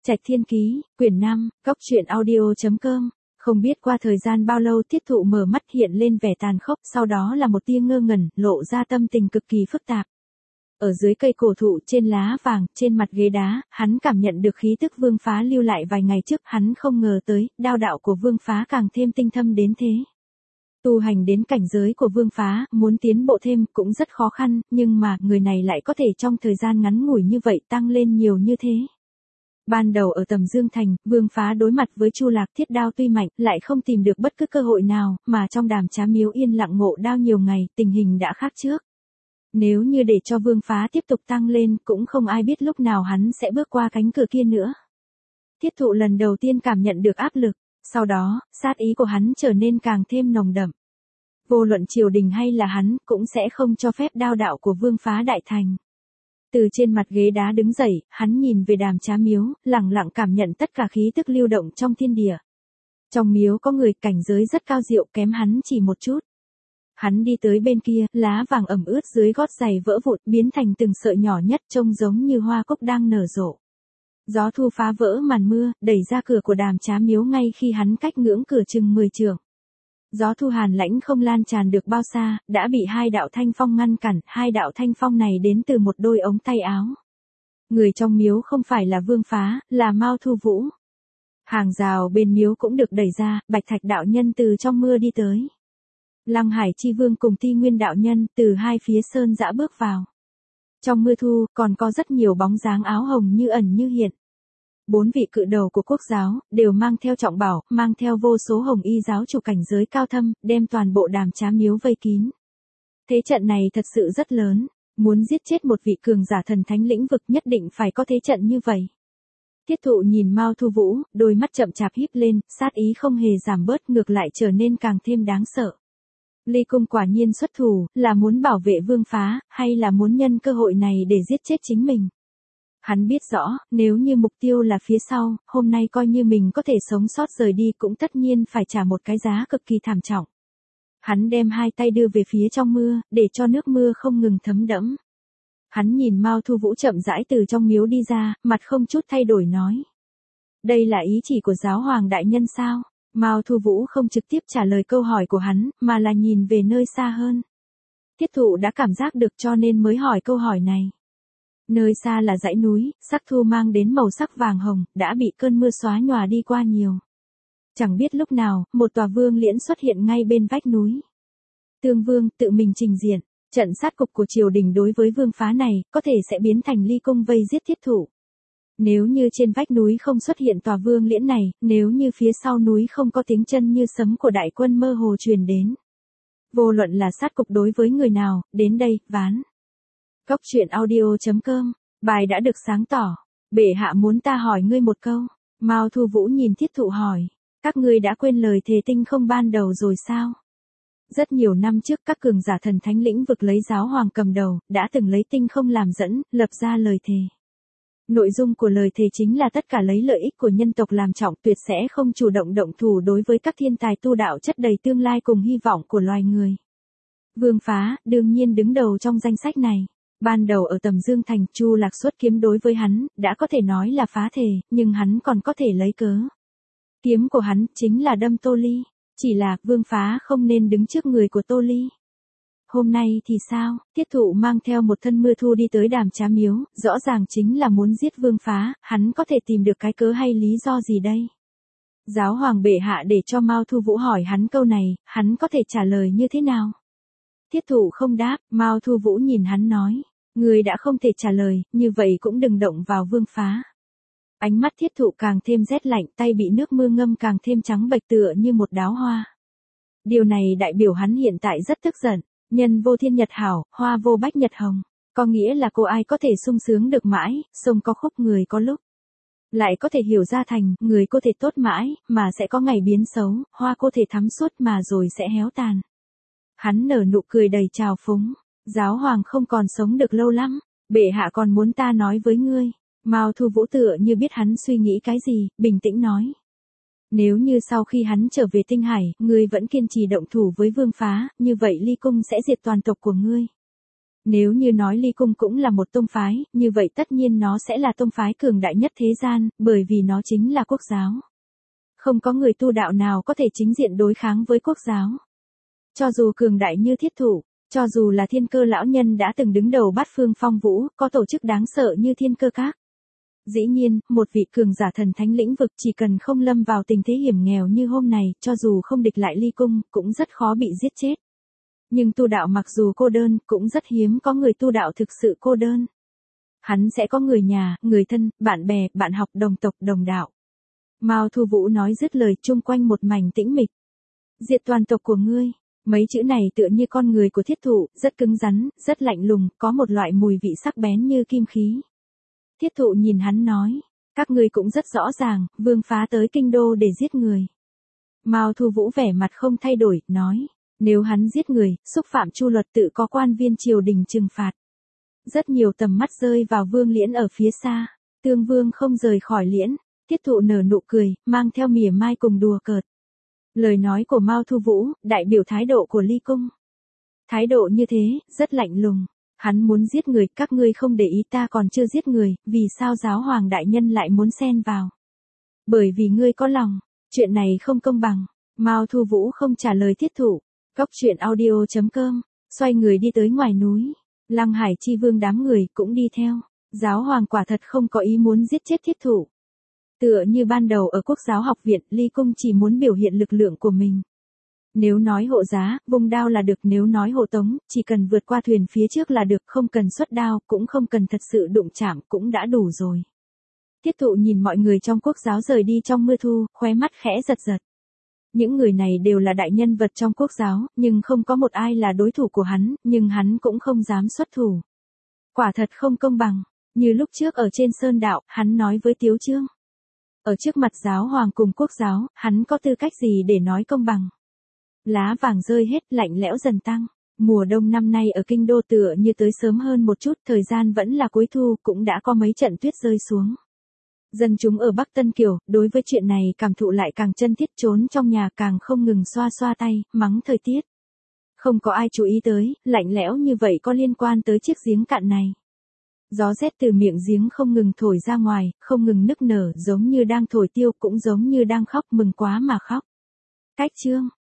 Trạch Thiên Ký, quyển 5, góc truyện audio.com. Không biết qua thời gian bao lâu Tiết Thụ mở mắt hiện lên vẻ tàn khốc, sau đó là một tia ngơ ngẩn, lộ ra tâm tình cực kỳ phức tạp. Ở dưới cây cổ thụ trên lá vàng, trên mặt ghế đá, hắn cảm nhận được khí tức Vương Phá lưu lại vài ngày trước, hắn không ngờ tới, đao đạo của Vương Phá càng thêm tinh thâm đến thế. Tu hành đến cảnh giới của Vương Phá, muốn tiến bộ thêm cũng rất khó khăn, nhưng mà người này lại có thể trong thời gian ngắn ngủi như vậy tăng lên nhiều như thế. Ban đầu ở Tầm Dương Thành, Vương Phá đối mặt với Chu Lạc thiết đao tuy mạnh, lại không tìm được bất cứ cơ hội nào, mà trong Đàm Trá Miếu yên lặng ngộ đao nhiều ngày, tình hình đã khác trước. Nếu như để cho Vương Phá tiếp tục tăng lên, cũng không ai biết lúc nào hắn sẽ bước qua cánh cửa kia nữa. Tiết Thụ lần đầu tiên cảm nhận được áp lực, sau đó, sát ý của hắn trở nên càng thêm nồng đậm. Vô luận triều đình hay là hắn, cũng sẽ không cho phép đao đạo của Vương Phá đại thành. Từ trên mặt ghế đá đứng dậy, hắn nhìn về Đàm Trá Miếu, lặng lặng cảm nhận tất cả khí tức lưu động trong thiên địa. Trong miếu có người cảnh giới rất cao diệu, kém hắn chỉ một chút. Hắn đi tới bên kia, lá vàng ẩm ướt dưới gót giày vỡ vụn, biến thành từng sợi nhỏ nhất, trông giống như hoa cúc đang nở rộ. Gió thu phá vỡ màn mưa, đẩy ra cửa của Đàm Trá Miếu ngay khi hắn cách ngưỡng cửa chừng 10 trượng. Gió thu hàn lãnh không lan tràn được bao xa, đã bị hai đạo thanh phong ngăn cản, hai đạo thanh phong này đến từ một đôi ống tay áo. Người trong miếu không phải là Vương Phá, là Mao Thu Vũ. Hàng rào bên miếu cũng được đẩy ra, Bạch Thạch đạo nhân từ trong mưa đi tới. Lăng Hải Chi Vương cùng Ti Nguyên đạo nhân từ hai phía sơn dã bước vào. Trong mưa thu, còn có rất nhiều bóng dáng áo hồng như ẩn như hiện. 4 vị cự đầu của quốc giáo, đều mang theo trọng bảo, mang theo vô số hồng y giáo chủ cảnh giới cao thâm, đem toàn bộ Đàm Trá Miếu vây kín. Thế trận này thật sự rất lớn, muốn giết chết một vị cường giả thần thánh lĩnh vực nhất định phải có thế trận như vậy. Tiết Thụ nhìn Mao Thu Vũ, đôi mắt chậm chạp híp lên, sát ý không hề giảm bớt, ngược lại trở nên càng thêm đáng sợ. Ly Cung quả nhiên xuất thủ, là muốn bảo vệ Vương Phá, hay là muốn nhân cơ hội này để giết chết chính mình. Hắn biết rõ, nếu như mục tiêu là phía sau, hôm nay coi như mình có thể sống sót rời đi cũng tất nhiên phải trả một cái giá cực kỳ thảm trọng. Hắn đem hai tay đưa về phía trong mưa, để cho nước mưa không ngừng thấm đẫm. Hắn nhìn Mao Thu Vũ chậm rãi từ trong miếu đi ra, mặt không chút thay đổi nói. Đây là ý chỉ của giáo hoàng đại nhân sao? Mao Thu Vũ không trực tiếp trả lời câu hỏi của hắn, mà là nhìn về nơi xa hơn. Tiết Thụ đã cảm giác được cho nên mới hỏi câu hỏi này. Nơi xa là dãy núi, sắc thu mang đến màu sắc vàng hồng, đã bị cơn mưa xóa nhòa đi qua nhiều. Chẳng biết lúc nào, một tòa vương liễn xuất hiện ngay bên vách núi. Tương Vương tự mình trình diện, trận sát cục của triều đình đối với Vương Phá này, có thể sẽ biến thành Ly Cung vây giết Tiết Thụ. Nếu như trên vách núi không xuất hiện tòa vương liễn này, nếu như phía sau núi không có tiếng chân như sấm của đại quân mơ hồ truyền đến. Vô luận là sát cục đối với người nào, đến đây, ván. Góc truyện audio.com, bài đã được sáng tỏ. Bệ hạ muốn ta hỏi ngươi một câu. Mao Thu Vũ nhìn Tiết Thụ hỏi. Các ngươi đã quên lời thề tinh không ban đầu rồi sao? Rất nhiều năm trước các cường giả thần thánh lĩnh vực lấy giáo hoàng cầm đầu, đã từng lấy tinh không làm dẫn, lập ra lời thề. Nội dung của lời thề chính là tất cả lấy lợi ích của nhân tộc làm trọng, tuyệt sẽ không chủ động động thủ đối với các thiên tài tu đạo chất đầy tương lai cùng hy vọng của loài người. Vương Phá, đương nhiên đứng đầu trong danh sách này. Ban đầu ở Tầm Dương Thành, Chu Lạc xuất kiếm đối với hắn, đã có thể nói là phá thề, nhưng hắn còn có thể lấy cớ. Kiếm của hắn, chính là đâm Tô Ly. Chỉ là, Vương Phá không nên đứng trước người của Tô Ly. Hôm nay thì sao? Tiết Thụ mang theo một thân mưa thu đi tới Đàm Trá Miếu, rõ ràng chính là muốn giết Vương Phá, hắn có thể tìm được cái cớ hay lý do gì đây? Giáo hoàng bệ hạ để cho Mao Thu Vũ hỏi hắn câu này, hắn có thể trả lời như thế nào? Tiết Thụ không đáp, Mao Thu Vũ nhìn hắn nói, người đã không thể trả lời, như vậy cũng đừng động vào Vương Phá. Ánh mắt Tiết Thụ càng thêm rét lạnh, tay bị nước mưa ngâm càng thêm trắng bệch tựa như một đóa hoa. Điều này đại biểu hắn hiện tại rất tức giận. Nhân vô thiên nhật hảo, hoa vô bách nhật hồng. Có nghĩa là cô ai có thể sung sướng được mãi, sông có khúc người có lúc. Lại có thể hiểu ra thành, người có thể tốt mãi, mà sẽ có ngày biến xấu, hoa có thể thắm suốt mà rồi sẽ héo tàn. Hắn nở nụ cười đầy trào phúng. Giáo hoàng không còn sống được lâu lắm, bệ hạ còn muốn ta nói với ngươi. Mao Thu Vũ tựa như biết hắn suy nghĩ cái gì, bình tĩnh nói. Nếu như sau khi hắn trở về Tinh Hải, ngươi vẫn kiên trì động thủ với Vương Phá, như vậy Ly Cung sẽ diệt toàn tộc của ngươi. Nếu như nói Ly Cung cũng là một tông phái, như vậy tất nhiên nó sẽ là tông phái cường đại nhất thế gian, bởi vì nó chính là quốc giáo. Không có người tu đạo nào có thể chính diện đối kháng với quốc giáo. Cho dù cường đại như Thiết Thụ, cho dù là Thiên Cơ lão nhân đã từng đứng đầu Bát Phương Phong Vũ, có tổ chức đáng sợ như Thiên Cơ Các. Dĩ nhiên, một vị cường giả thần thánh lĩnh vực chỉ cần không lâm vào tình thế hiểm nghèo như hôm này, cho dù không địch lại Ly Cung, cũng rất khó bị giết chết. Nhưng tu đạo mặc dù cô đơn, cũng rất hiếm có người tu đạo thực sự cô đơn. Hắn sẽ có người nhà, người thân, bạn bè, bạn học, đồng tộc, đồng đạo. Mao Thu Vũ nói dứt lời, chung quanh một mảnh tĩnh mịch. Diệt toàn tộc của ngươi. Mấy chữ này tựa như con người của Thiết Thụ, rất cứng rắn, rất lạnh lùng, có một loại mùi vị sắc bén như kim khí. Thiết Thụ nhìn hắn nói, các ngươi cũng rất rõ ràng, vương phá tới kinh đô để giết người. Mao Thu Vũ vẻ mặt không thay đổi, nói, nếu hắn giết người, xúc phạm chu luật tự có quan viên triều đình trừng phạt. Rất nhiều tầm mắt rơi vào Vương Liễn ở phía xa, Tương Vương không rời khỏi Liễn, Thiết Thụ nở nụ cười, mang theo mỉa mai cùng đùa cợt. Lời nói của Mao Thu Vũ, đại biểu thái độ của Ly Cung. Thái độ như thế, rất lạnh lùng. Hắn muốn giết người, các ngươi không để ý ta còn chưa giết người, vì sao giáo hoàng đại nhân lại muốn xen vào? Bởi vì ngươi có lòng, chuyện này không công bằng. Mao Thu Vũ không trả lời Thiết Thụ. Góc truyện audio.com, xoay người đi tới ngoài núi. Lăng Hải Chi Vương đám người cũng đi theo. Giáo hoàng quả thật không có ý muốn giết chết Thiết Thụ. Tựa như ban đầu ở Quốc giáo học viện, Ly Cung chỉ muốn biểu hiện lực lượng của mình. Nếu nói hộ giá, vùng đao là được, nếu nói hộ tống, chỉ cần vượt qua thuyền phía trước là được, không cần xuất đao, cũng không cần thật sự đụng chạm, cũng đã đủ rồi. Thiết Thụ nhìn mọi người trong quốc giáo rời đi trong mưa thu, khóe mắt khẽ giật giật. Những người này đều là đại nhân vật trong quốc giáo, nhưng không có một ai là đối thủ của hắn, nhưng hắn cũng không dám xuất thủ. Quả thật không công bằng, như lúc trước ở trên sơn đạo, hắn nói với Tiếu Trương. Ở trước mặt giáo hoàng cùng quốc giáo, hắn có tư cách gì để nói công bằng? Lá vàng rơi hết, lạnh lẽo dần tăng. Mùa đông năm nay ở kinh đô tựa như tới sớm hơn một chút, thời gian vẫn là cuối thu, cũng đã có mấy trận tuyết rơi xuống. Dân chúng ở Bắc Tân Kiều, đối với chuyện này cảm thụ lại càng chân thiết, trốn trong nhà càng không ngừng xoa xoa tay, mắng thời tiết. Không có ai chú ý tới, lạnh lẽo như vậy có liên quan tới chiếc giếng cạn này. Gió rét từ miệng giếng không ngừng thổi ra ngoài, không ngừng nức nở, giống như đang thổi tiêu, cũng giống như đang khóc, mừng quá mà khóc. Cách chương